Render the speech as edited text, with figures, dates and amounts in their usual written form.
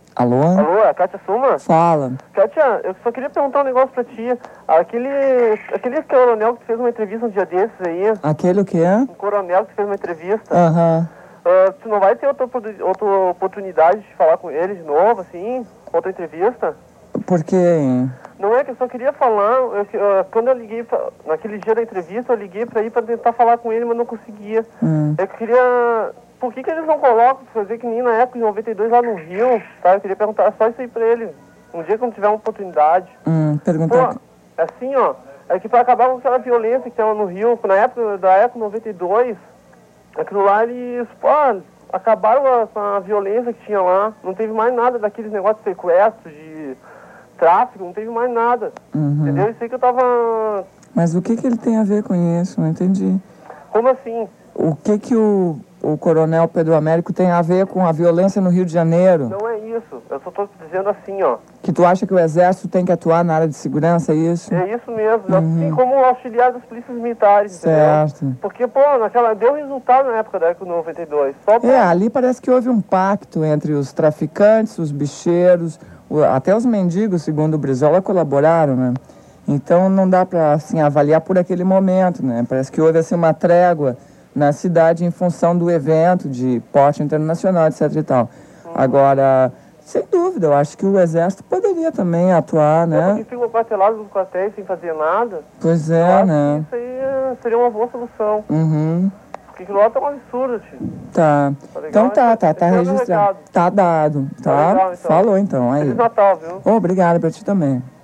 Alô? Alô, é a Kátia Suma? Fala. Kátia, eu só queria perguntar um negócio pra ti. Aquele coronel que tu fez uma entrevista um dia desses aí. Aquele o quê? Um coronel que tu fez uma entrevista. Aham. Tu não vai ter outra oportunidade de falar com ele de novo, assim? Outra entrevista? Por quê? Não é que eu só queria falar, quando eu liguei, naquele dia da entrevista, eu liguei pra ir pra tentar falar com ele, mas não conseguia. É que eu queria... Por que eles não colocam, fazer que nem na época de 92 lá no Rio, tá? Eu queria perguntar só isso aí pra ele. Um dia quando tiver uma oportunidade. Perguntar... Pô, assim, ó, é que pra acabar com aquela violência que tava no Rio, na época da época 92, aquilo lá eles, pô, acabaram com a violência que tinha lá. Não teve mais nada daqueles negócios de sequestro, de tráfico, não teve mais nada. Entendeu? Isso aí que eu tava... Mas o que ele tem a ver com isso? Não entendi. Como assim? O que o coronel Pedro Américo tem a ver com a violência no Rio de Janeiro? Não é isso. Eu só tô dizendo assim, ó. Que tu acha que o Exército tem que atuar na área de segurança, é isso? É isso mesmo. Assim como auxiliar das polícias militares, certo. Entendeu? Porque, pô, deu resultado na época da Eco 92. Ali parece que houve um pacto entre os traficantes, os bicheiros, até os mendigos, segundo o Brizola, colaboraram, né? Então não dá para assim, avaliar por aquele momento, né? Parece que houve assim, uma trégua na cidade em função do evento de porte internacional, etc e tal. Agora, sem dúvida, eu acho que o Exército poderia também atuar, né? Porque ficam quartelados nos quartéis sem fazer nada. Pois é, né? Isso aí seria uma boa solução. Porque aquilo lá tá um absurdo, tio. Tá. Então tá registrado. Tá dado, tá? Legal, então. Falou então, aí. Feliz Natal, viu? Obrigado pra ti também.